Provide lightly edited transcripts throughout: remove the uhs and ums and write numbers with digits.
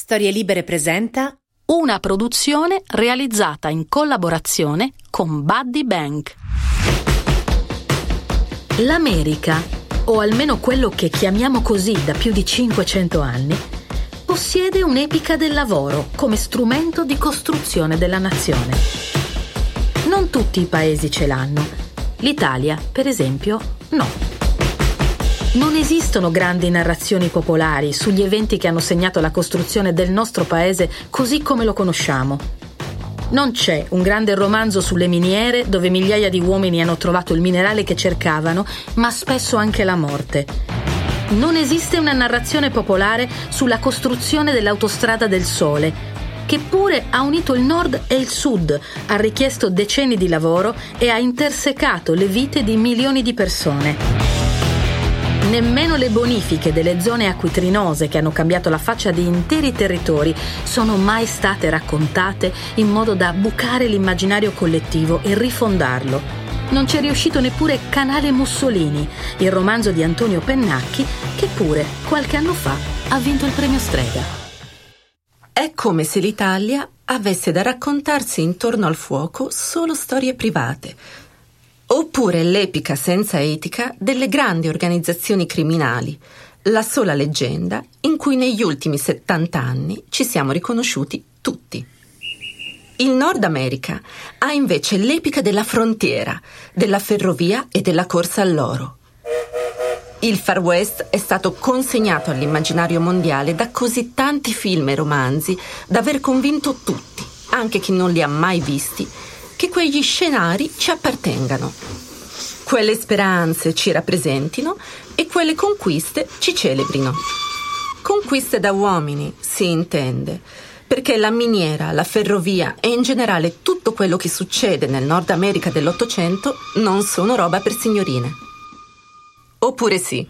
Storie Libere presenta una produzione realizzata in collaborazione con Buddy Bank. L'America, o almeno quello che chiamiamo così da più di 500 anni, possiede un'epica del lavoro come strumento di costruzione della nazione. Non tutti i paesi ce l'hanno. L'Italia, per esempio, no. Non esistono grandi narrazioni popolari sugli eventi che hanno segnato la costruzione del nostro paese così come lo conosciamo. Non c'è un grande romanzo sulle miniere dove migliaia di uomini hanno trovato il minerale che cercavano, ma spesso anche la morte. Non esiste una narrazione popolare sulla costruzione dell'autostrada del Sole, che pure ha unito il nord e il sud, ha richiesto decenni di lavoro e ha intersecato le vite di milioni di persone. Nemmeno le bonifiche delle zone acquitrinose che hanno cambiato la faccia di interi territori sono mai state raccontate in modo da bucare l'immaginario collettivo e rifondarlo. Non c'è riuscito neppure Canale Mussolini, il romanzo di Antonio Pennacchi, che pure qualche anno fa ha vinto il premio Strega. È come se l'Italia avesse da raccontarsi intorno al fuoco solo storie private, oppure l'epica senza etica delle grandi organizzazioni criminali, la sola leggenda in cui negli ultimi 70 anni ci siamo riconosciuti tutti. Il Nord America ha invece l'epica della frontiera, della ferrovia e della corsa all'oro. Il Far West è stato consegnato all'immaginario mondiale da così tanti film e romanzi da aver convinto tutti, anche chi non li ha mai visti, che quegli scenari ci appartengano. Quelle speranze ci rappresentino e quelle conquiste ci celebrino. Conquiste da uomini, si intende, perché la miniera, la ferrovia e in generale tutto quello che succede nel Nord America dell'Ottocento non sono roba per signorine. Oppure sì?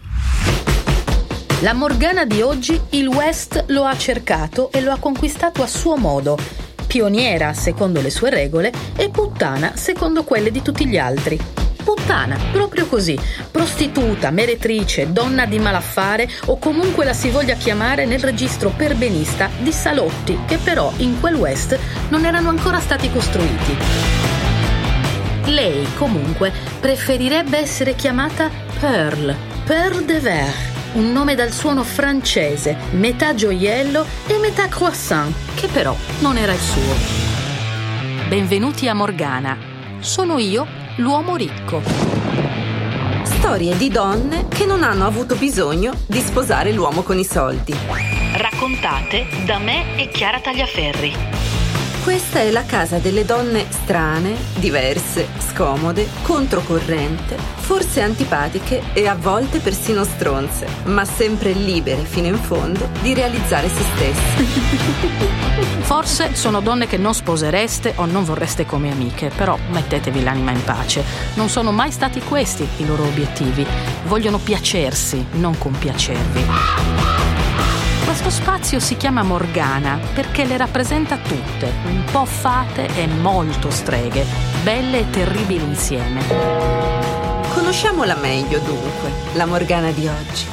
La Morgana di oggi il West lo ha cercato e lo ha conquistato a suo modo, pioniera secondo le sue regole e puttana secondo quelle di tutti gli altri. Puttana, proprio così, prostituta, meretrice, donna di malaffare o comunque la si voglia chiamare nel registro perbenista di salotti che però in quel West non erano ancora stati costruiti. Lei comunque preferirebbe essere chiamata Pearl de Verre, un nome dal suono francese, metà gioiello e metà croissant, che però non era il suo. Benvenuti a Morgana. Sono io, l'uomo ricco. Storie di donne che non hanno avuto bisogno di sposare l'uomo con i soldi. Raccontate da me e Chiara Tagliaferri. Questa è la casa delle donne strane, diverse, scomode, controcorrente, forse antipatiche e a volte persino stronze, ma sempre libere fino in fondo di realizzare se stesse. Forse sono donne che non sposereste o non vorreste come amiche, però mettetevi l'anima in pace. Non sono mai stati questi i loro obiettivi. Vogliono piacersi, non compiacervi. Questo spazio si chiama Morgana perché le rappresenta tutte, un po' fate e molto streghe, belle e terribili insieme. Conosciamola meglio dunque, la Morgana di oggi.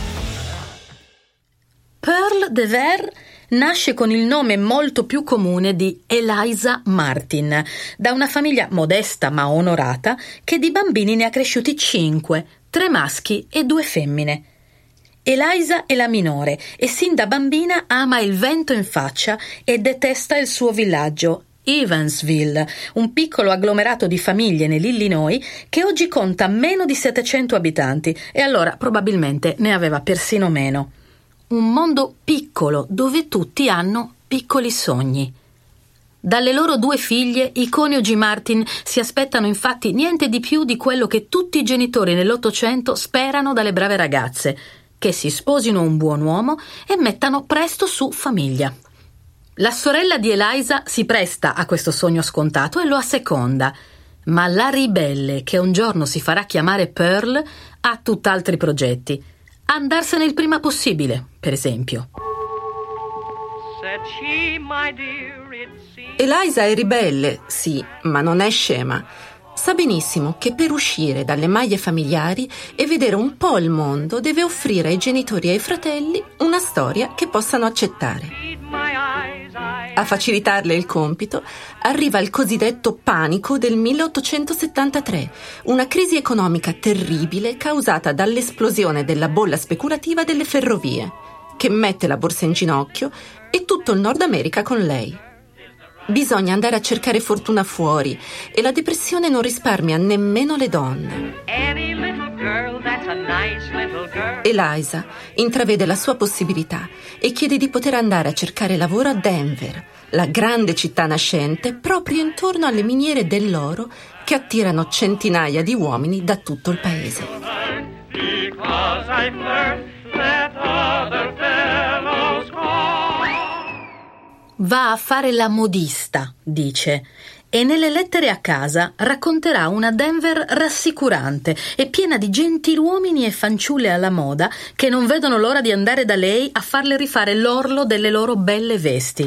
Pearl de Verre nasce con il nome molto più comune di Eliza Martin, da una famiglia modesta ma onorata che di bambini ne ha cresciuti 5, 3 maschi e 2 femmine. Eliza è la minore e sin da bambina ama il vento in faccia e detesta il suo villaggio, Evansville, un piccolo agglomerato di famiglie nell'Illinois che oggi conta meno di 700 abitanti e allora probabilmente ne aveva persino meno. Un mondo piccolo dove tutti hanno piccoli sogni. Dalle loro 2 figlie i coniugi Martin si aspettano infatti niente di più di quello che tutti i genitori nell'Ottocento sperano dalle brave ragazze, che si sposino un buon uomo e mettano presto su famiglia. La sorella di Eliza si presta a questo sogno scontato e lo asseconda, ma la ribelle che un giorno si farà chiamare Pearl ha tutt'altri progetti. Andarsene il prima possibile, per esempio. Eliza è ribelle, sì, ma non è scema. Sa benissimo che per uscire dalle maglie familiari e vedere un po' il mondo deve offrire ai genitori e ai fratelli una storia che possano accettare. A facilitarle il compito arriva il cosiddetto panico del 1873, una crisi economica terribile causata dall'esplosione della bolla speculativa delle ferrovie, che mette la borsa in ginocchio e tutto il Nord America con lei. Bisogna andare a cercare fortuna fuori e la depressione non risparmia nemmeno le donne. Eliza intravede la sua possibilità e chiede di poter andare a cercare lavoro a Denver, la grande città nascente proprio intorno alle miniere dell'oro che attirano centinaia di uomini da tutto il paese. Va a fare la modista, dice, e nelle lettere a casa racconterà una Denver rassicurante e piena di gentiluomini e fanciulle alla moda che non vedono l'ora di andare da lei a farle rifare l'orlo delle loro belle vesti.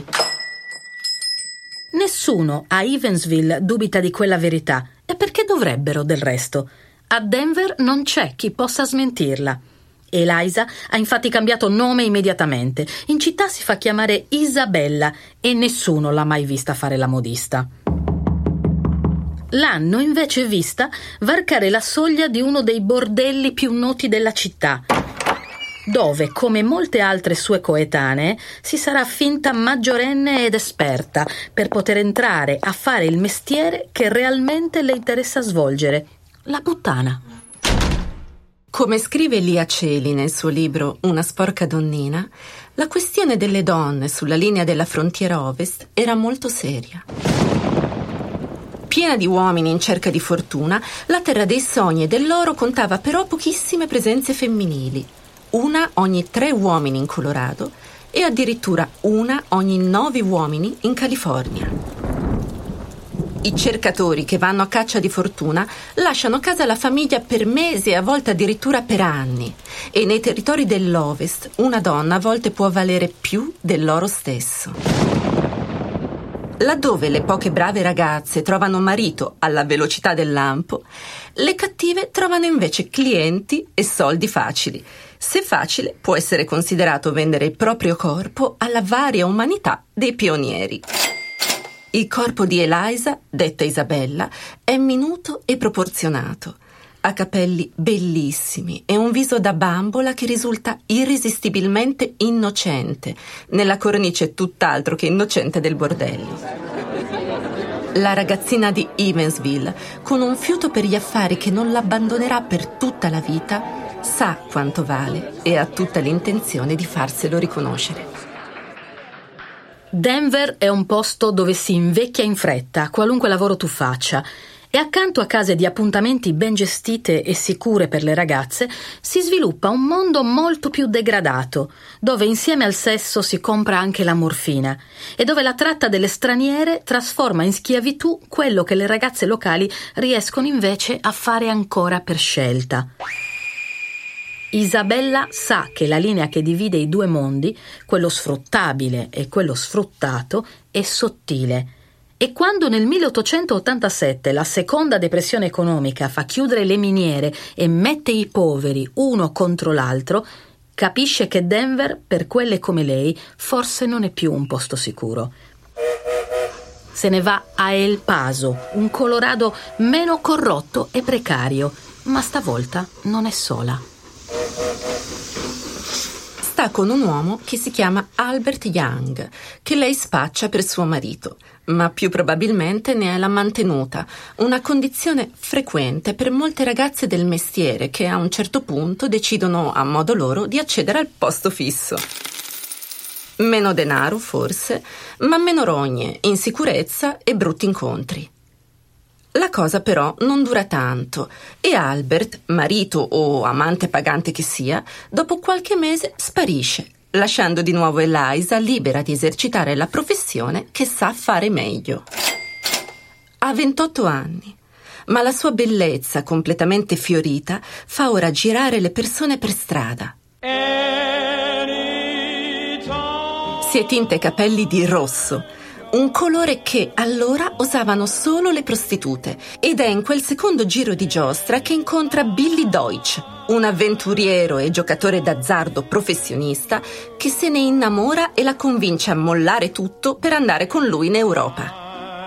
Nessuno a Evansville dubita di quella verità, e perché dovrebbero del resto? A Denver non c'è chi possa smentirla. Eliza ha infatti cambiato nome immediatamente. In città si fa chiamare Isabella e nessuno l'ha mai vista fare la modista. L'hanno invece vista varcare la soglia di uno dei bordelli più noti della città, dove, come molte altre sue coetanee, si sarà finta maggiorenne ed esperta per poter entrare a fare il mestiere che realmente le interessa svolgere, la puttana. Come scrive Lia Celi nel suo libro Una sporca donnina, la questione delle donne sulla linea della frontiera ovest era molto seria. Piena di uomini in cerca di fortuna, la terra dei sogni e dell'oro contava però pochissime presenze femminili, una ogni 3 uomini in Colorado e addirittura una ogni 9 uomini in California. I cercatori che vanno a caccia di fortuna lasciano a casa la famiglia per mesi e a volte addirittura per anni, e nei territori dell'Ovest una donna a volte può valere più dell'oro stesso. Laddove le poche brave ragazze trovano marito alla velocità del lampo, le cattive trovano invece clienti e soldi facili. Se facile può essere considerato vendere il proprio corpo alla varia umanità dei pionieri. Il corpo di Eliza, detta Isabella, è minuto e proporzionato. Ha capelli bellissimi e un viso da bambola che risulta irresistibilmente innocente, nella cornice tutt'altro che innocente del bordello. La ragazzina di Evansville, con un fiuto per gli affari che non l'abbandonerà per tutta la vita, sa quanto vale e ha tutta l'intenzione di farselo riconoscere. Denver è un posto dove si invecchia in fretta, qualunque lavoro tu faccia, e accanto a case di appuntamenti ben gestite e sicure per le ragazze si sviluppa un mondo molto più degradato, dove insieme al sesso si compra anche la morfina e dove la tratta delle straniere trasforma in schiavitù quello che le ragazze locali riescono invece a fare ancora per scelta. Isabella sa che la linea che divide i due mondi, quello sfruttabile e quello sfruttato, è sottile. E quando nel 1887 la seconda depressione economica fa chiudere le miniere e mette i poveri uno contro l'altro, capisce che Denver, per quelle come lei, forse non è più un posto sicuro. Se ne va a El Paso, un Colorado meno corrotto e precario, ma stavolta non è sola. Sta con un uomo che si chiama Albert Young, che lei spaccia per suo marito, ma più probabilmente ne è la mantenuta, una condizione frequente per molte ragazze del mestiere che a un certo punto decidono a modo loro di accedere al posto fisso. Meno denaro, forse, ma meno rogne, insicurezza e brutti incontri. La cosa però non dura tanto e Albert, marito o amante pagante che sia, dopo qualche mese sparisce, lasciando di nuovo Eliza libera di esercitare la professione che sa fare meglio. Ha 28 anni, ma la sua bellezza completamente fiorita fa ora girare le persone per strada. Si è tinta i capelli di rosso, un colore che allora usavano solo le prostitute, ed è in quel secondo giro di giostra che incontra Billy Deutsch, un avventuriero e giocatore d'azzardo professionista che se ne innamora e la convince a mollare tutto per andare con lui in Europa.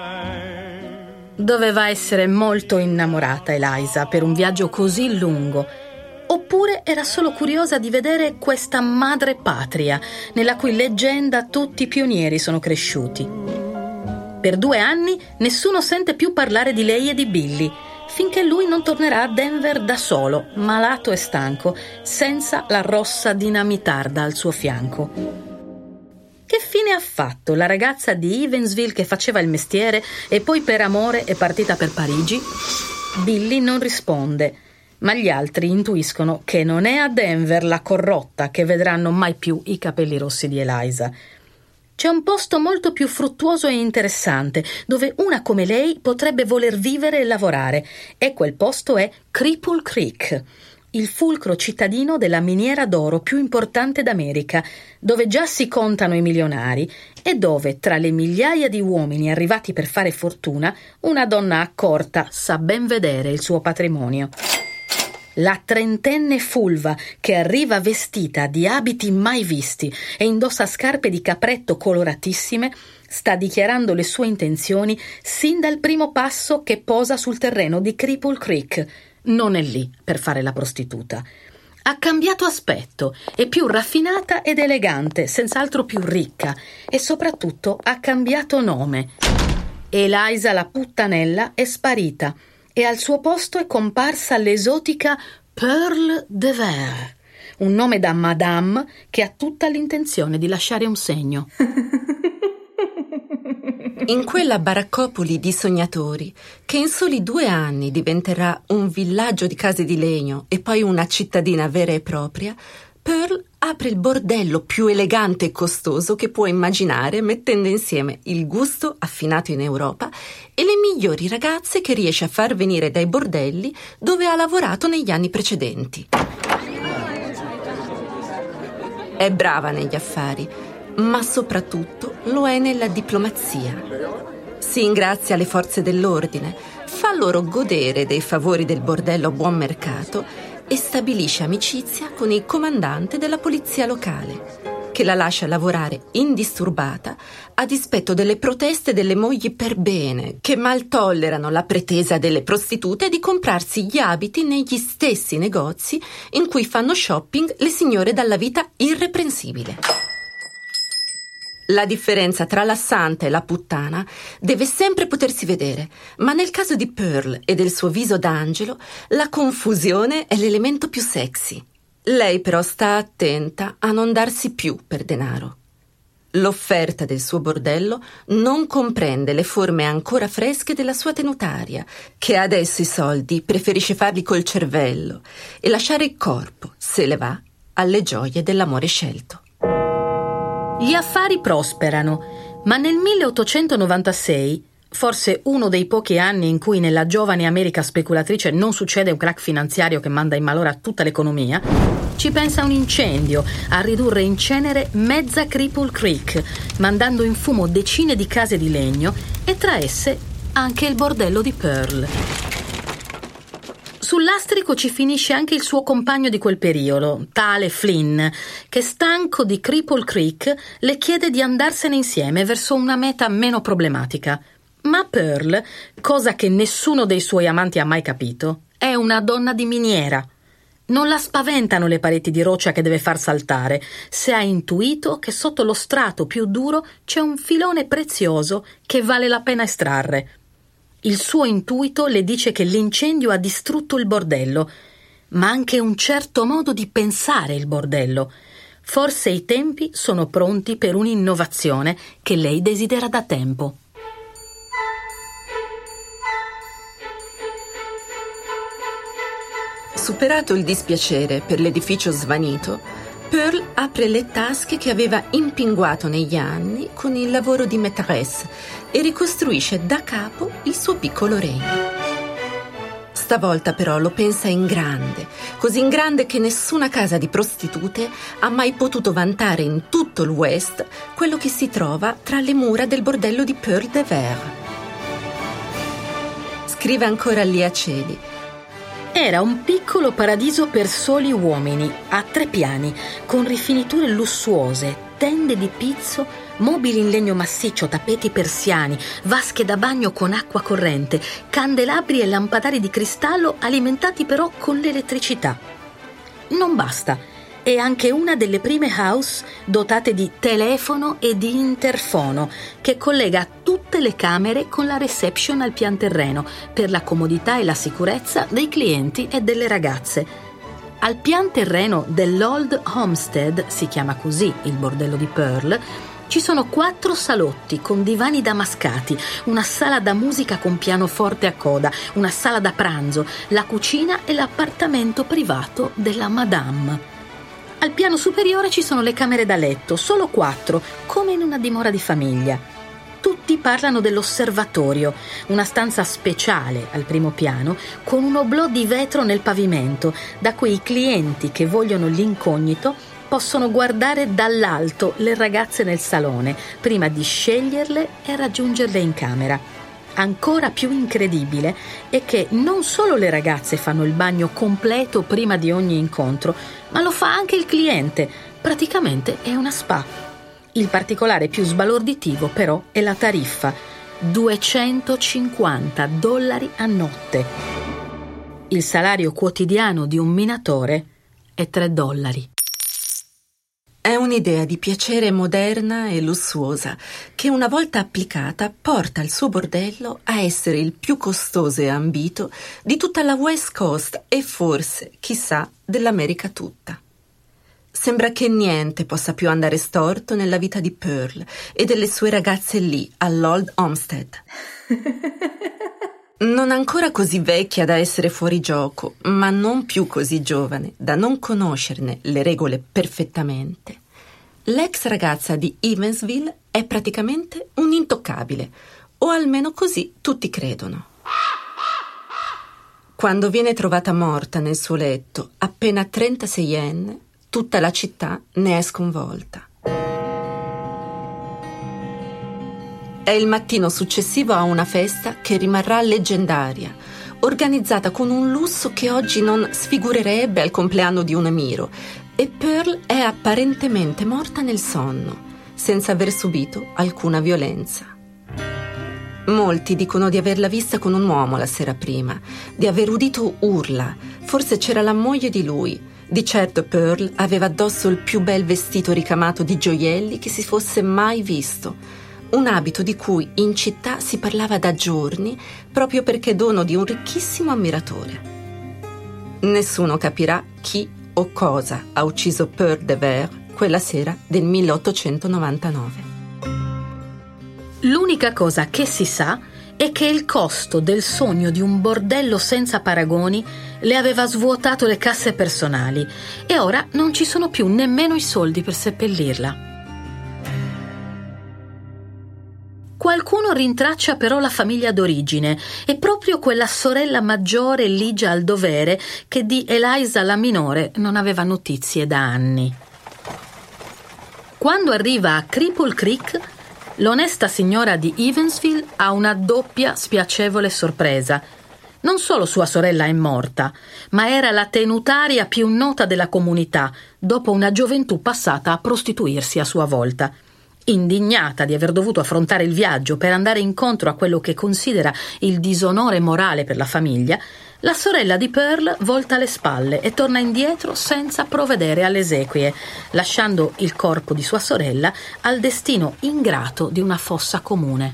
Doveva essere molto innamorata Eliza per un viaggio così lungo. Oppure era solo curiosa di vedere questa madre patria, nella cui leggenda tutti i pionieri sono cresciuti. Per 2 anni nessuno sente più parlare di lei e di Billy, finché lui non tornerà a Denver da solo, malato e stanco, senza la rossa dinamitarda al suo fianco. Che fine ha fatto la ragazza di Evansville che faceva il mestiere e poi per amore è partita per Parigi? Billy non risponde, ma gli altri intuiscono che non è a Denver la corrotta che vedranno mai più i capelli rossi di Eliza. C'è un posto molto più fruttuoso e interessante, dove una come lei potrebbe voler vivere e lavorare, e quel posto è Cripple Creek, il fulcro cittadino della miniera d'oro più importante d'America, dove già si contano i milionari e dove, tra le migliaia di uomini arrivati per fare fortuna, una donna accorta sa ben vedere il suo patrimonio. La trentenne fulva che arriva vestita di abiti mai visti e indossa scarpe di capretto coloratissime sta dichiarando le sue intenzioni sin dal primo passo che posa sul terreno di Cripple Creek. Non è lì per fare la prostituta. Ha cambiato aspetto, è più raffinata ed elegante, senz'altro più ricca, e soprattutto ha cambiato nome. Eliza la puttanella è sparita e al suo posto è comparsa l'esotica Pearl de Verre, un nome da madame che ha tutta l'intenzione di lasciare un segno. In quella baraccopoli di sognatori, che in soli 2 anni diventerà un villaggio di case di legno e poi una cittadina vera e propria, Pearl apre il bordello più elegante e costoso che può immaginare, mettendo insieme il gusto affinato in Europa e le migliori ragazze che riesce a far venire dai bordelli dove ha lavorato negli anni precedenti. È brava negli affari, ma soprattutto lo è nella diplomazia. Si ingrazia le forze dell'ordine, fa loro godere dei favori del bordello a buon mercato e stabilisce amicizia con il comandante della polizia locale, che la lascia lavorare indisturbata a dispetto delle proteste delle mogli per bene, che mal tollerano la pretesa delle prostitute di comprarsi gli abiti negli stessi negozi in cui fanno shopping le signore dalla vita irreprensibile. La differenza tra la santa e la puttana deve sempre potersi vedere, ma nel caso di Pearl e del suo viso d'angelo, la confusione è l'elemento più sexy. Lei però sta attenta a non darsi più per denaro. L'offerta del suo bordello non comprende le forme ancora fresche della sua tenutaria, che adesso i soldi preferisce farli col cervello e lasciare il corpo, se le va, alle gioie dell'amore scelto. Gli affari prosperano, ma nel 1896, forse uno dei pochi anni in cui nella giovane America speculatrice non succede un crack finanziario che manda in malora tutta l'economia, ci pensa un incendio a ridurre in cenere mezza Cripple Creek, mandando in fumo decine di case di legno e tra esse anche il bordello di Pearl. Sul lastrico ci finisce anche il suo compagno di quel periodo, tale Flynn, che stanco di Cripple Creek le chiede di andarsene insieme verso una meta meno problematica. Ma Pearl, cosa che nessuno dei suoi amanti ha mai capito, è una donna di miniera. Non la spaventano le pareti di roccia che deve far saltare, se ha intuito che sotto lo strato più duro c'è un filone prezioso che vale la pena estrarre. Il suo intuito le dice che l'incendio ha distrutto il bordello, ma anche un certo modo di pensare il bordello. Forse i tempi sono pronti per un'innovazione che lei desidera da tempo. Superato il dispiacere per l'edificio svanito, Pearl apre le tasche che aveva impinguato negli anni con il lavoro di maîtresse e ricostruisce da capo il suo piccolo regno. Stavolta però lo pensa in grande, così in grande che nessuna casa di prostitute ha mai potuto vantare in tutto il West quello che si trova tra le mura del bordello di Pearl de Verre. Scrive ancora lì a Celi: era un piccolo paradiso per soli uomini, a 3 piani, con rifiniture lussuose, tende di pizzo, mobili in legno massiccio, tappeti persiani, vasche da bagno con acqua corrente, candelabri e lampadari di cristallo alimentati però con l'elettricità. Non basta, è anche una delle prime house dotate di telefono e di interfono che collega tutte le camere con la reception al pian terreno per la comodità e la sicurezza dei clienti e delle ragazze. Al pian terreno dell'Old Homestead, si chiama così il bordello di Pearl, ci sono 4 salotti con divani damascati, una sala da musica con pianoforte a coda, una sala da pranzo, la cucina e l'appartamento privato della Madame. Al piano superiore ci sono le camere da letto, solo 4, come in una dimora di famiglia. Tutti parlano dell'osservatorio, una stanza speciale al primo piano con un oblò di vetro nel pavimento, da cui i clienti che vogliono l'incognito possono guardare dall'alto le ragazze nel salone prima di sceglierle e raggiungerle in camera. Ancora più incredibile è che non solo le ragazze fanno il bagno completo prima di ogni incontro, ma lo fa anche il cliente. Praticamente è una spa. Il particolare più sbalorditivo però è la tariffa: $250 a notte. Il salario quotidiano di un minatore è $3. È un'idea di piacere moderna e lussuosa che, una volta applicata, porta il suo bordello a essere il più costoso e ambito di tutta la West Coast e forse, chissà, dell'America tutta. Sembra che niente possa più andare storto nella vita di Pearl e delle sue ragazze lì, all'Old Homestead. Non ancora così vecchia da essere fuori gioco, ma non più così giovane da non conoscerne le regole perfettamente, l'ex ragazza di Evansville è praticamente un intoccabile, o almeno così tutti credono. Quando viene trovata morta nel suo letto, appena 36enne, tutta la città ne è sconvolta. È il mattino successivo a una festa che rimarrà leggendaria, organizzata con un lusso che oggi non sfigurerebbe al compleanno di un emiro, e Pearl è apparentemente morta nel sonno, senza aver subito alcuna violenza. Molti dicono di averla vista con un uomo la sera prima, di aver udito urla, forse c'era la moglie di lui. Di certo Pearl aveva addosso il più bel vestito ricamato di gioielli che si fosse mai visto, un abito di cui in città si parlava da giorni proprio perché dono di un ricchissimo ammiratore. Nessuno capirà chi o cosa ha ucciso Pearl de Verre quella sera del 1899. L'unica cosa che si sa è che il costo del sogno di un bordello senza paragoni le aveva svuotato le casse personali e ora non ci sono più nemmeno i soldi per seppellirla. Qualcuno rintraccia però la famiglia d'origine e proprio quella sorella maggiore ligia al dovere che di Eliza la minore non aveva notizie da anni. Quando arriva a Cripple Creek, l'onesta signora di Evansville ha una doppia spiacevole sorpresa. Non solo sua sorella è morta, ma era la tenutaria più nota della comunità, dopo una gioventù passata a prostituirsi a sua volta. Indignata di aver dovuto affrontare il viaggio per andare incontro a quello che considera il disonore morale per la famiglia, la sorella di Pearl volta le spalle e torna indietro senza provvedere alle esequie, lasciando il corpo di sua sorella al destino ingrato di una fossa comune.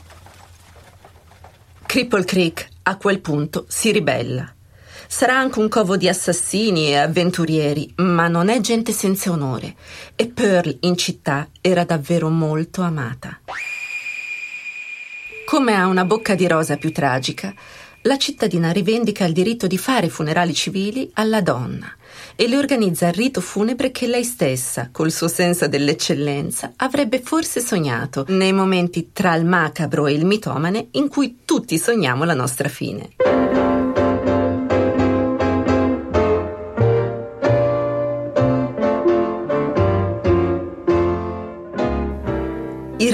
Cripple Creek a quel punto si ribella. Sarà anche un covo di assassini e avventurieri, ma non è gente senza onore. E Pearl in città era davvero molto amata. Come ha una bocca di rosa più tragica, la cittadina rivendica il diritto di fare funerali civili alla donna e le organizza il rito funebre che lei stessa, col suo senso dell'eccellenza, avrebbe forse sognato nei momenti tra il macabro e il mitomane in cui tutti sogniamo la nostra fine.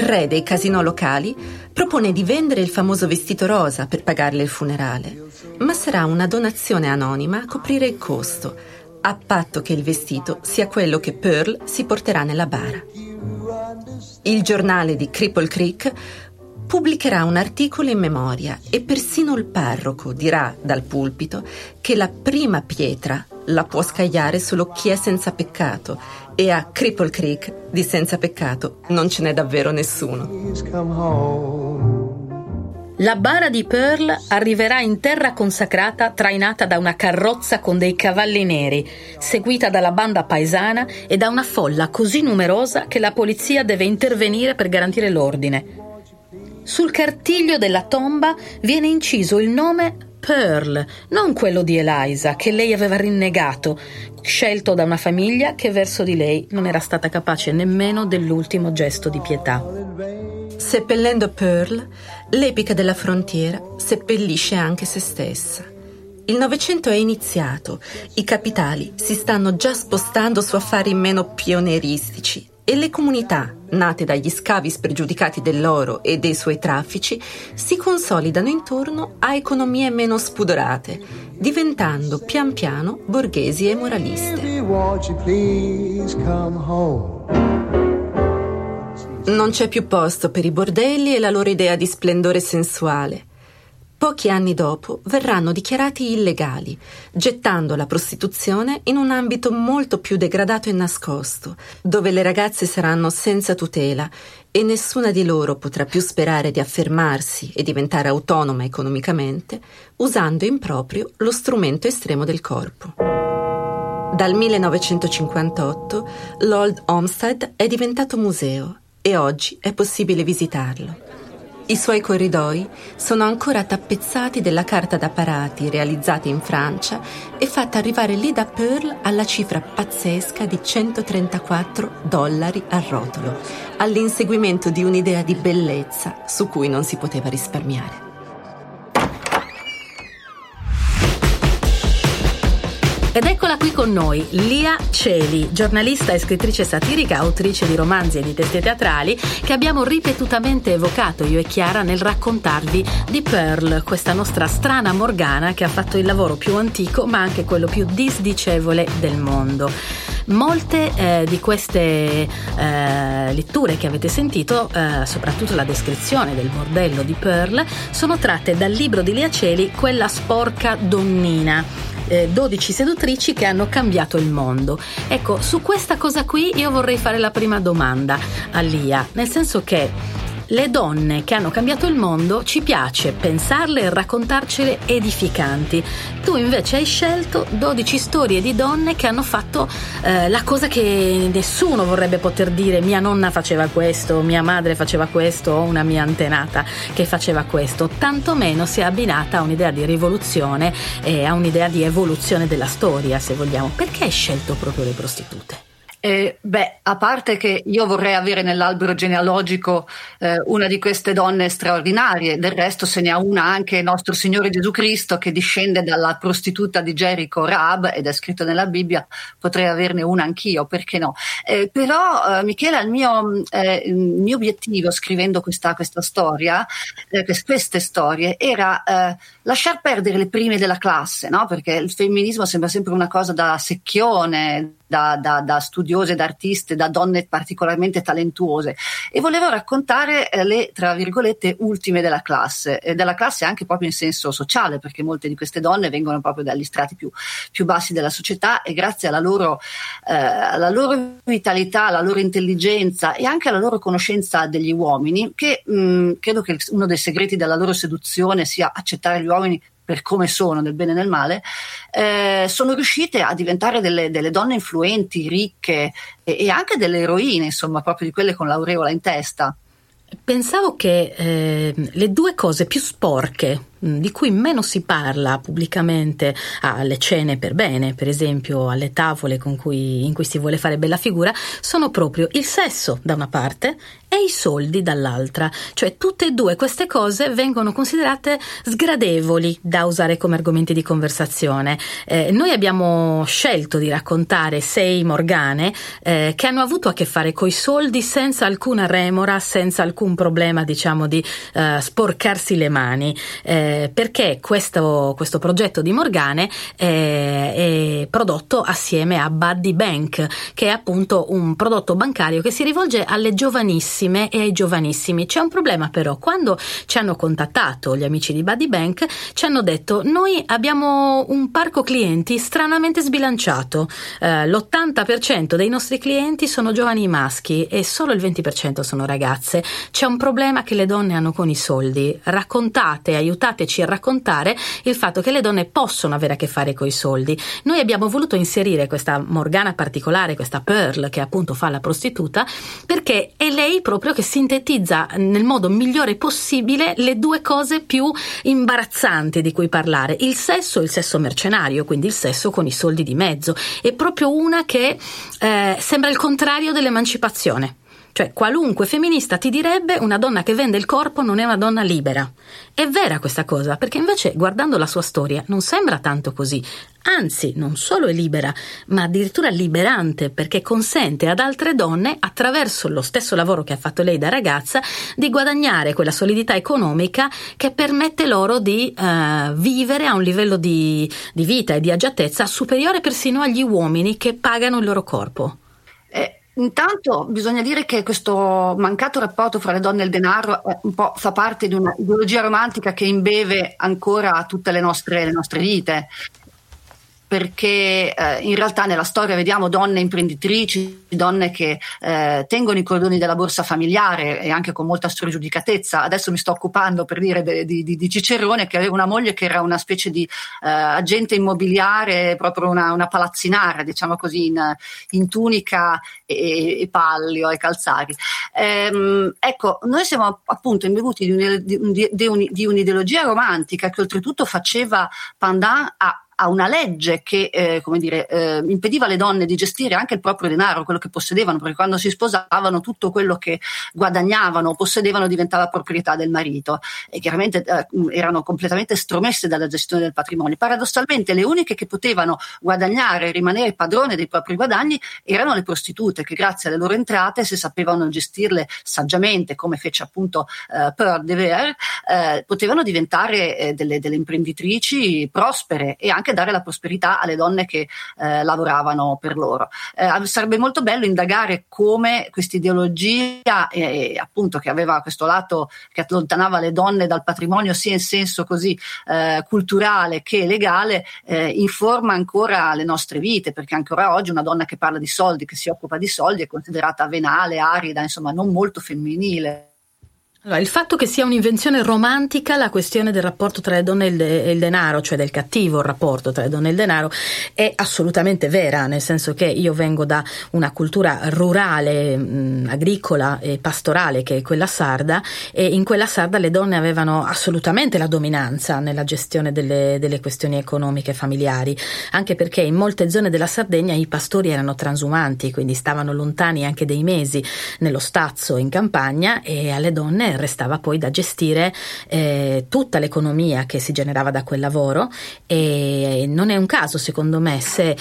re dei casinò locali, propone di vendere il famoso vestito rosa per pagarle il funerale, ma sarà una donazione anonima a coprire il costo, a patto che il vestito sia quello che Pearl si porterà nella bara. Il giornale di Cripple Creek pubblicherà un articolo in memoria e persino il parroco dirà dal pulpito che la prima pietra la può scagliare solo chi è senza peccato, e a Cripple Creek di senza peccato non ce n'è davvero nessuno. La bara di Pearl arriverà in terra consacrata trainata da una carrozza con dei cavalli neri, seguita dalla banda paesana e da una folla così numerosa che la polizia deve intervenire per garantire l'ordine. Sul cartiglio della tomba viene inciso il nome Pearl, non quello di Eliza, che lei aveva rinnegato, scelto da una famiglia che verso di lei non era stata capace nemmeno dell'ultimo gesto di pietà. Seppellendo Pearl, l'epica della frontiera seppellisce anche se stessa. Il Novecento è iniziato, i capitali si stanno già spostando su affari meno pionieristici e le comunità, nate dagli scavi spregiudicati dell'oro e dei suoi traffici, si consolidano intorno a economie meno spudorate, diventando pian piano borghesi e moraliste. Non c'è più posto per i bordelli e la loro idea di splendore sensuale. Pochi anni dopo verranno dichiarati illegali, gettando la prostituzione in un ambito molto più degradato e nascosto, dove le ragazze saranno senza tutela e nessuna di loro potrà più sperare di affermarsi e diventare autonoma economicamente, usando in proprio lo strumento estremo del corpo. Dal 1958 l'Old Homestead è diventato museo e oggi è possibile visitarlo. I suoi corridoi sono ancora tappezzati della carta da parati realizzata in Francia e fatta arrivare lì da Pearl alla cifra pazzesca di $134 al rotolo, all'inseguimento di un'idea di bellezza su cui non si poteva risparmiare. Ed eccola qui con noi, Lia Celi, giornalista e scrittrice satirica, autrice di romanzi e di testi teatrali, che abbiamo ripetutamente evocato io e Chiara nel raccontarvi di Pearl, questa nostra strana Morgana che ha fatto il lavoro più antico ma anche quello più disdicevole del mondo. Molte di queste letture che avete sentito, soprattutto la descrizione del bordello di Pearl, sono tratte dal libro di Lia Celi, Quella sporca donnina. 12 seduttrici che hanno cambiato il mondo. Ecco, su questa cosa qui io vorrei fare la prima domanda a Lia, nel senso che le donne che hanno cambiato il mondo ci piace pensarle e raccontarcele edificanti. Tu invece hai scelto 12 storie di donne che hanno fatto la cosa che nessuno vorrebbe poter dire: mia nonna faceva questo, mia madre faceva questo, o una mia antenata che faceva questo. Tantomeno si è abbinata a un'idea di rivoluzione e a un'idea di evoluzione della storia, se vogliamo. Perché hai scelto proprio le prostitute? A parte che io vorrei avere nell'albero genealogico una di queste donne straordinarie, del resto se ne ha una anche nostro Signore Gesù Cristo, che discende dalla prostituta di Gerico, Rahab, ed è scritto nella Bibbia. Potrei averne una anch'io, perché no? Però Michela, il mio obiettivo scrivendo questa storia, queste storie, era lasciar perdere le prime della classe, no? Perché il femminismo sembra sempre una cosa da secchione, da studiose, da artiste, da donne particolarmente talentuose, e volevo raccontare le, tra virgolette, ultime della classe anche proprio in senso sociale, perché molte di queste donne vengono proprio dagli strati più bassi della società, e grazie alla loro vitalità, alla loro intelligenza e anche alla loro conoscenza degli uomini, che credo che uno dei segreti della loro seduzione sia accettare gli uomini per come sono, nel bene e nel male, sono riuscite a diventare delle donne influenti, ricche e anche delle eroine, insomma, proprio di quelle con l'aureola in testa. Pensavo che le due cose più sporche di cui meno si parla pubblicamente alle cene per bene, per esempio alle tavole in cui si vuole fare bella figura, sono proprio il sesso da una parte e i soldi dall'altra. Cioè tutte e due queste cose vengono considerate sgradevoli da usare come argomenti di conversazione. Noi abbiamo scelto di raccontare 6 morgane che hanno avuto a che fare coi soldi senza alcuna remora, senza alcun problema, diciamo, di sporcarsi le mani, perché questo progetto di morgane è prodotto assieme a Buddy Bank, che è appunto un prodotto bancario che si rivolge alle giovanissime e ai giovanissimi. C'è un problema però: quando ci hanno contattato gli amici di Buddy Bank ci hanno detto: noi abbiamo un parco clienti stranamente sbilanciato, l'80% dei nostri clienti sono giovani maschi e solo il 20% sono ragazze, c'è un problema che le donne hanno con i soldi, aiutateci a raccontare il fatto che le donne possono avere a che fare con i soldi. Noi abbiamo voluto inserire questa morgana particolare, questa Pearl, che appunto fa la prostituta, perché è lei proprio che sintetizza nel modo migliore possibile le due cose più imbarazzanti di cui parlare: il sesso mercenario, quindi il sesso con i soldi di mezzo. È proprio una che sembra il contrario dell'emancipazione. Cioè, qualunque femminista ti direbbe: una donna che vende il corpo non è una donna libera. È vera questa cosa, perché invece, guardando la sua storia, non sembra tanto così. Anzi, non solo è libera, ma addirittura liberante, perché consente ad altre donne, attraverso lo stesso lavoro che ha fatto lei da ragazza, di guadagnare quella solidità economica che permette loro di vivere a un livello di vita e di agiatezza superiore persino agli uomini che pagano il loro corpo. Intanto bisogna dire che questo mancato rapporto fra le donne e il denaro un po' fa parte di una ideologia romantica che imbeve ancora tutte le nostre vite, perché in realtà nella storia vediamo donne imprenditrici, donne che tengono i cordoni della borsa familiare, e anche con molta spregiudicatezza. Adesso mi sto occupando, per dire, di Cicerone, che aveva una moglie che era una specie di agente immobiliare, proprio una palazzinara, diciamo così, in tunica e pallio e calzari. Ecco, noi siamo appunto imbevuti di un'ideologia romantica che oltretutto faceva pandan a una legge che impediva alle donne di gestire anche il proprio denaro, quello che possedevano, perché quando si sposavano tutto quello che guadagnavano o possedevano diventava proprietà del marito, e chiaramente erano completamente estromesse dalla gestione del patrimonio. Paradossalmente le uniche che potevano guadagnare e rimanere padrone dei propri guadagni erano le prostitute, che grazie alle loro entrate, se sapevano gestirle saggiamente, come fece appunto Pearl de Vere, potevano diventare delle imprenditrici prospere e anche dare la prosperità alle donne che lavoravano per loro. Sarebbe molto bello indagare come questa ideologia appunto, che aveva questo lato che allontanava le donne dal patrimonio sia in senso così culturale che legale, informa ancora le nostre vite, perché ancora oggi una donna che parla di soldi, che si occupa di soldi, è considerata venale, arida, insomma non molto femminile. Allora, il fatto che sia un'invenzione romantica la questione del rapporto tra le donne e il denaro, cioè del cattivo rapporto tra le donne e il denaro, è assolutamente vera, nel senso che io vengo da una cultura rurale, agricola e pastorale, che è quella sarda, e in quella sarda le donne avevano assolutamente la dominanza nella gestione delle questioni economiche familiari, anche perché in molte zone della Sardegna i pastori erano transumanti, quindi stavano lontani anche dei mesi nello stazzo in campagna, e alle donne restava poi da gestire tutta l'economia che si generava da quel lavoro. E non è un caso, secondo me, se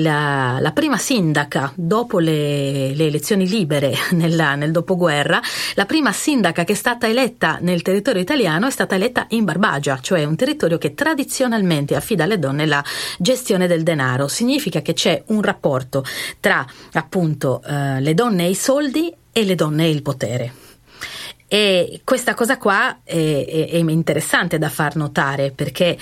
la prima sindaca dopo le elezioni libere nel dopoguerra, la prima sindaca che è stata eletta nel territorio italiano è stata eletta in Barbagia, cioè un territorio che tradizionalmente affida alle donne la gestione del denaro. Significa che c'è un rapporto tra appunto le donne e i soldi e le donne e il potere. E questa cosa qua è interessante da far notare, perché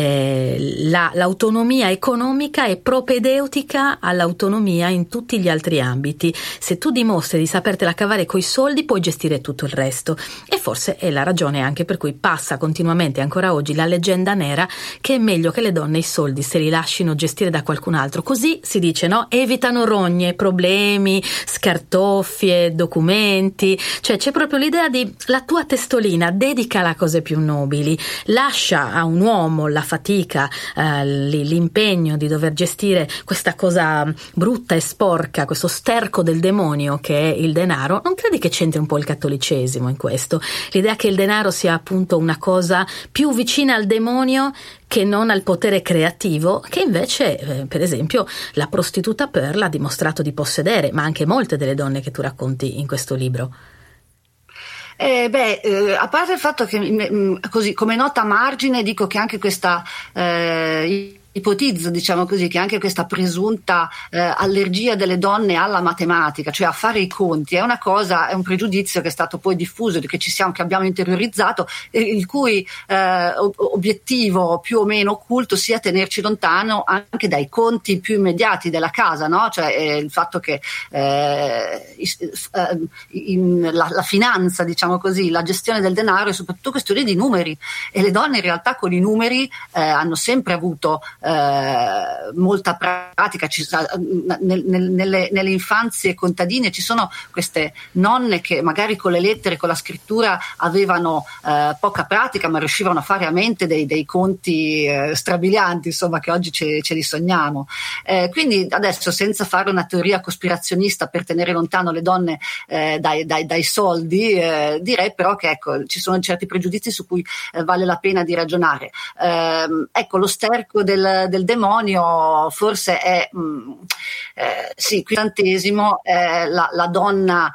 l'autonomia economica è propedeutica all'autonomia in tutti gli altri ambiti. Se tu dimostri di sapertela cavare coi soldi, puoi gestire tutto il resto. E forse è la ragione anche per cui passa continuamente ancora oggi la leggenda nera che è meglio che le donne i soldi se li lasciano gestire da qualcun altro. Così si dice, no? Evitano rogne, problemi, scartoffie, documenti. Cioè c'è proprio l'idea di quindi la tua testolina dedicala a cose più nobili, lascia a un uomo la fatica, l'impegno di dover gestire questa cosa brutta e sporca, questo sterco del demonio che è il denaro. Non credi che c'entri un po' il cattolicesimo in questo? L'idea che il denaro sia appunto una cosa più vicina al demonio che non al potere creativo, che invece, per esempio, la prostituta Pearl ha dimostrato di possedere, ma anche molte delle donne che tu racconti in questo libro. A parte il fatto che, così come nota a margine, dico che anche questa ipotizzo, diciamo così, che anche questa presunta allergia delle donne alla matematica, cioè a fare i conti, è un pregiudizio che è stato poi diffuso, che abbiamo interiorizzato, il cui obiettivo più o meno occulto sia tenerci lontano anche dai conti più immediati della casa, no? Cioè il fatto che la finanza, diciamo così, la gestione del denaro è soprattutto questione di numeri, e le donne in realtà con i numeri hanno sempre avuto molta pratica. Nelle infanzie contadine ci sono queste nonne che magari con le lettere, con la scrittura avevano poca pratica, ma riuscivano a fare a mente dei conti strabilianti, insomma, che oggi ce li sogniamo. Quindi adesso, senza fare una teoria cospirazionista per tenere lontano le donne dai soldi, direi però che ecco, ci sono certi pregiudizi su cui vale la pena di ragionare. Ecco, lo sterco del demonio forse è sì, quintantesimo, la donna,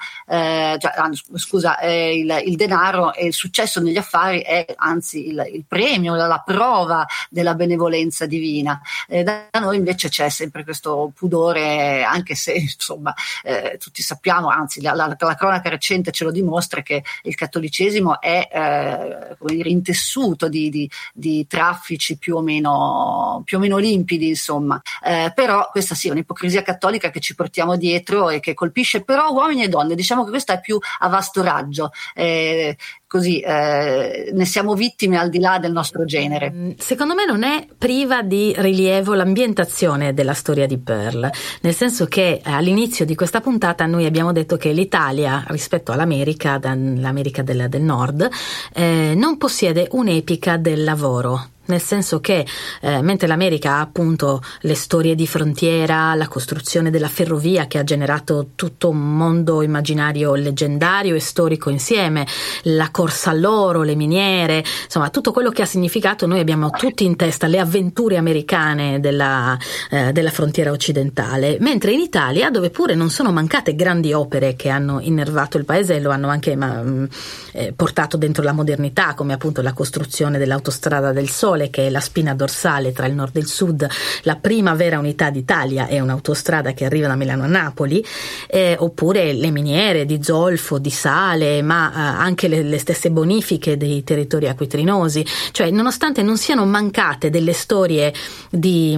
il denaro e il successo negli affari è anzi il premio, la prova della benevolenza divina. Da noi invece c'è sempre questo pudore, anche se insomma tutti sappiamo, anzi la cronaca recente ce lo dimostra, che il cattolicesimo è come dire, intessuto di traffici più o meno limpidi, insomma, però questa sì è un'ipocrisia cattolica che ci portiamo dietro e che colpisce però uomini e donne. Diciamo che questa è più a vasto raggio, così ne siamo vittime al di là del nostro genere. Secondo me non è priva di rilievo l'ambientazione della storia di Pearl, nel senso che all'inizio di questa puntata noi abbiamo detto che l'Italia rispetto all'America, l'America del Nord, non possiede un'epica del lavoro. Nel senso che mentre l'America ha appunto le storie di frontiera, la costruzione della ferrovia che ha generato tutto un mondo immaginario leggendario e storico insieme, la corsa all'oro, le miniere, insomma tutto quello che ha significato, noi abbiamo tutti in testa le avventure americane della frontiera occidentale, mentre in Italia, dove pure non sono mancate grandi opere che hanno innervato il paese e lo hanno anche portato dentro la modernità, come appunto la costruzione dell'autostrada del Sole, che è la spina dorsale tra il nord e il sud, la prima vera unità d'Italia è un'autostrada che arriva da Milano a Napoli, oppure le miniere di zolfo, di sale, ma anche le stesse bonifiche dei territori acquatrinosi. Cioè, nonostante non siano mancate delle storie di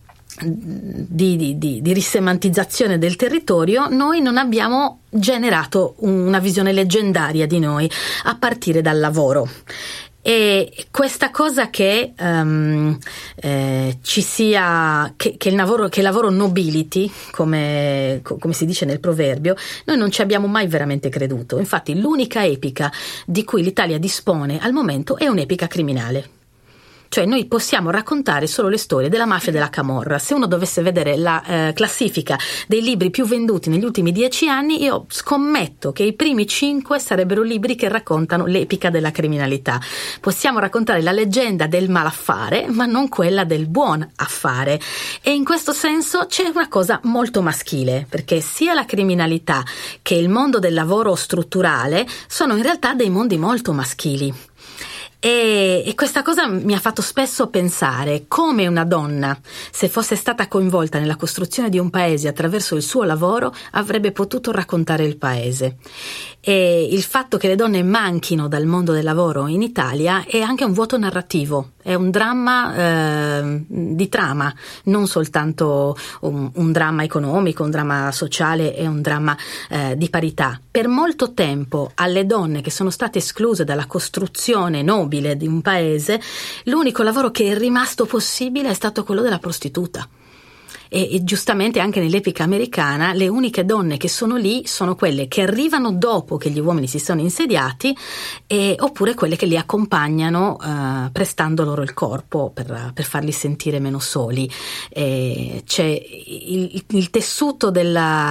rissemantizzazione del territorio, noi non abbiamo generato una visione leggendaria di noi a partire dal lavoro. E questa cosa che ci sia che il lavoro nobility, come si dice nel proverbio, noi non ci abbiamo mai veramente creduto. Infatti l'unica epica di cui l'Italia dispone al momento è un'epica criminale. Cioè noi possiamo raccontare solo le storie della mafia e della camorra. Se uno dovesse vedere la classifica dei libri più venduti negli ultimi 10 anni, io scommetto che i primi 5 sarebbero libri che raccontano l'epica della criminalità. Possiamo raccontare la leggenda del malaffare, ma non quella del buon affare. E in questo senso c'è una cosa molto maschile, perché sia la criminalità che il mondo del lavoro strutturale sono in realtà dei mondi molto maschili. E questa cosa mi ha fatto spesso pensare come una donna, se fosse stata coinvolta nella costruzione di un paese attraverso il suo lavoro, avrebbe potuto raccontare il paese. E il fatto che le donne manchino dal mondo del lavoro in Italia è anche un vuoto narrativo, è un dramma di trama, non soltanto un dramma economico, un dramma sociale, è un dramma di parità. Per molto tempo alle donne che sono state escluse dalla costruzione nobile di un paese, l'unico lavoro che è rimasto possibile è stato quello della prostituta. e giustamente anche nell'epica americana le uniche donne che sono lì sono quelle che arrivano dopo che gli uomini si sono insediati, oppure quelle che li accompagnano prestando loro il corpo per farli sentire meno soli. C'è il tessuto del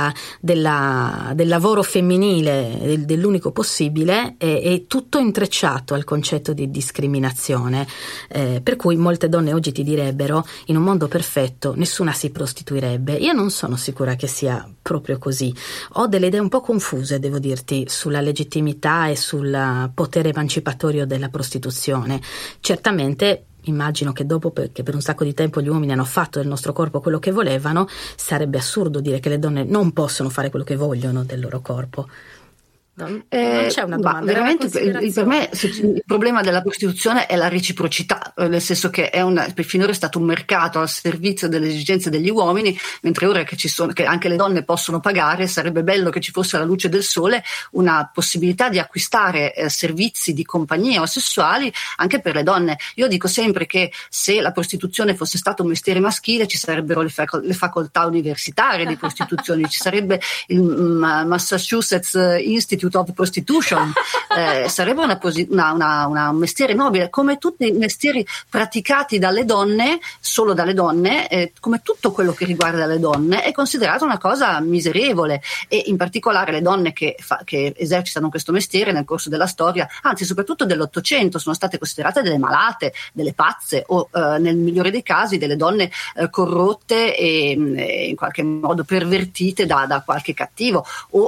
lavoro femminile, dell'unico possibile, è tutto intrecciato al concetto di discriminazione, per cui molte donne oggi ti direbbero: in un mondo perfetto nessuna si prostituirebbe. Io non sono sicura che sia proprio così. Ho delle idee un po' confuse, devo dirti, sulla legittimità e sul potere emancipatorio della prostituzione. Certamente immagino che dopo che per un sacco di tempo gli uomini hanno fatto del nostro corpo quello che volevano, sarebbe assurdo dire che le donne non possono fare quello che vogliono del loro corpo. Non c'è una domanda. Veramente per me il problema della prostituzione è la reciprocità, nel senso che per finora è stato un mercato al servizio delle esigenze degli uomini, mentre ora che anche le donne possono pagare, sarebbe bello che ci fosse alla luce del sole una possibilità di acquistare servizi di compagnia o sessuali anche per le donne. Io dico sempre che se la prostituzione fosse stato un mestiere maschile ci sarebbero le facoltà universitarie di prostituzione, ci sarebbe il Massachusetts Institute of Prostitution, sarebbe un mestiere nobile, come tutti i mestieri praticati dalle donne, solo dalle donne, come tutto quello che riguarda le donne è considerato una cosa miserevole, e in particolare le donne che esercitano questo mestiere nel corso della storia, anzi soprattutto dell'Ottocento, sono state considerate delle malate, delle pazze, o nel migliore dei casi delle donne corrotte e in qualche modo pervertite da qualche cattivo, o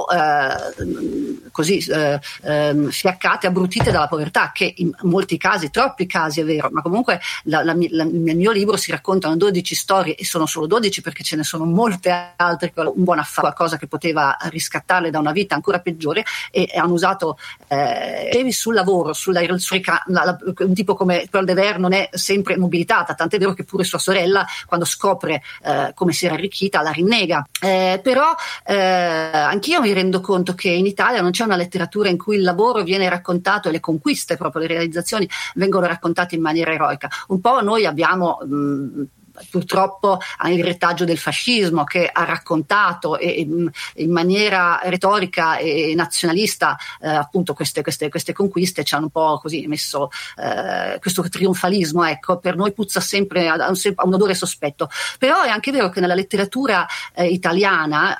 così fiaccate, abbrutite dalla povertà, che in molti casi, troppi casi è vero, ma comunque nel mio libro si raccontano 12 storie, e sono solo 12 perché ce ne sono molte altre, un buon affare, qualcosa che poteva riscattarle da una vita ancora peggiore, e hanno usato sul lavoro, un tipo come Pearl de Ver non è sempre nobilitata, tant'è vero che pure sua sorella, quando scopre come si era arricchita, la rinnega. Però anch'io mi rendo conto che in Italia non c'è una letteratura in cui il lavoro viene raccontato e le conquiste, proprio le realizzazioni, vengono raccontate in maniera eroica. Un po' noi abbiamo purtroppo il retaggio del fascismo, che ha raccontato in maniera retorica e nazionalista appunto queste conquiste, ci hanno un po' così messo questo trionfalismo, ecco, per noi puzza sempre a un odore sospetto. Però è anche vero che nella letteratura italiana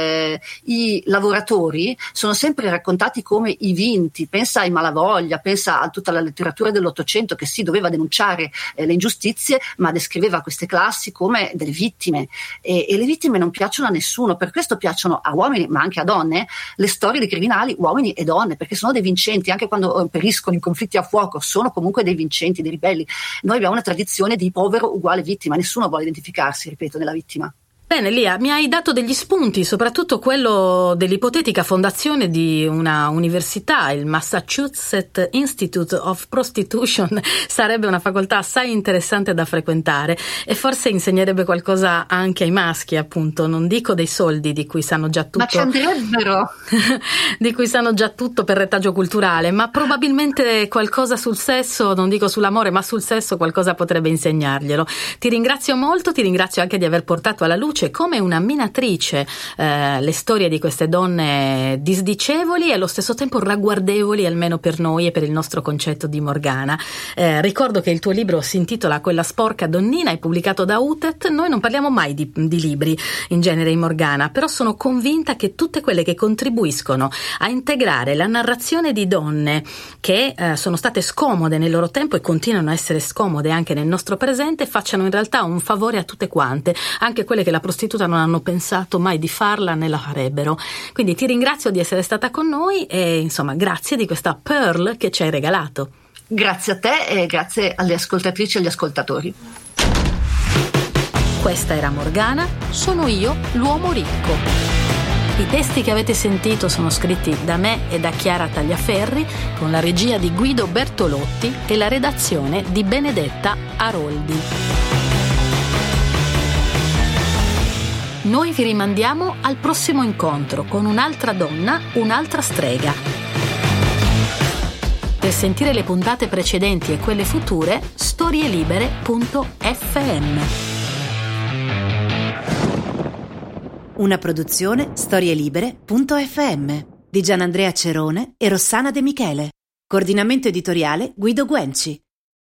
i lavoratori sono sempre raccontati come i vinti. Pensa ai Malavoglia, pensa a tutta la letteratura dell'Ottocento, che sì, doveva denunciare le ingiustizie, ma descriveva queste classi come delle vittime, e le vittime non piacciono a nessuno. Per questo piacciono a uomini ma anche a donne le storie di criminali, uomini e donne, perché sono dei vincenti. Anche quando periscono in conflitti a fuoco sono comunque dei vincenti, dei ribelli. Noi abbiamo una tradizione di povero uguale vittima, nessuno vuole identificarsi, ripeto, nella vittima. Bene, Lia, mi hai dato degli spunti, soprattutto quello dell'ipotetica fondazione di una università, il Massachusetts Institute of Prostitution. Sarebbe una facoltà assai interessante da frequentare, e forse insegnerebbe qualcosa anche ai maschi, appunto. Non dico dei soldi, di cui sanno già tutto, ma ci andrebbero di cui sanno già tutto per retaggio culturale, ma probabilmente qualcosa sul sesso, non dico sull'amore, ma sul sesso qualcosa potrebbe insegnarglielo. Ti ringrazio molto, ti ringrazio anche di aver portato alla luce come una minatrice le storie di queste donne disdicevoli e allo stesso tempo ragguardevoli, almeno per noi e per il nostro concetto di Morgana. Ricordo che il tuo libro si intitola Quella sporca donnina, è pubblicato da Utet. Noi non parliamo mai di libri in genere in Morgana, però sono convinta che tutte quelle che contribuiscono a integrare la narrazione di donne che sono state scomode nel loro tempo e continuano a essere scomode anche nel nostro presente facciano in realtà un favore a tutte quante, anche quelle che la prostituta non hanno pensato mai di farla né la farebbero. Quindi ti ringrazio di essere stata con noi e insomma grazie di questa Pearl che ci hai regalato. Grazie a te e grazie alle ascoltatrici e agli ascoltatori. Questa era Morgana, sono io, l'uomo ricco. I testi che avete sentito sono scritti da me e da Chiara Tagliaferri, con la regia di Guido Bertolotti e la redazione di Benedetta Aroldi. Noi vi rimandiamo al prossimo incontro con un'altra donna, un'altra strega. Per sentire le puntate precedenti e quelle future, storielibere.fm. Una produzione storielibere.fm di Gianandrea Cerone e Rossana De Michele. Coordinamento editoriale Guido Guenci.